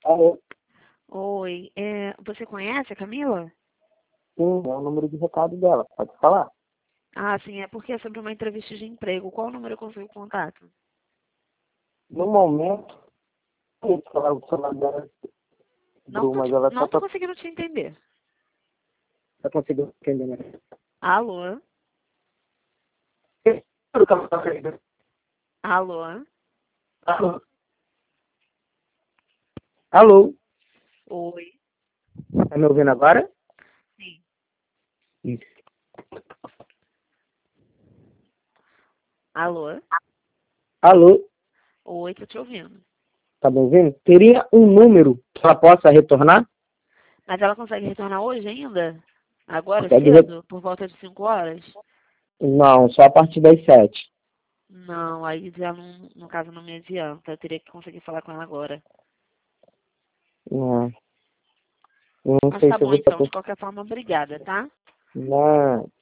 Alô? Oi, você conhece a Camila? Sim, é o número de recado dela. Pode falar? Ah, sim, é porque é sobre uma entrevista de emprego. Qual número eu consigo contato? No momento, eu ia falar o celular dela, mas ela Não tô conseguindo te entender. tá conseguindo entender, né? Alô? Tudo que ela tá querendo. Alô? Alô? Alô? Oi? Tá me ouvindo agora? Sim. Isso. Alô? Alô? Oi, tô te ouvindo. Tá me ouvindo? Teria um número que ela possa retornar? Mas ela consegue retornar hoje ainda? Agora, Consegue cedo? Por volta de 5 horas? Não, só a partir das 7. Não, aí já não, no caso não me adianta. Eu teria que conseguir falar com ela agora. Não, não Mas sei tá se eu bom vou estar... então, de qualquer forma, obrigada, tá? Não.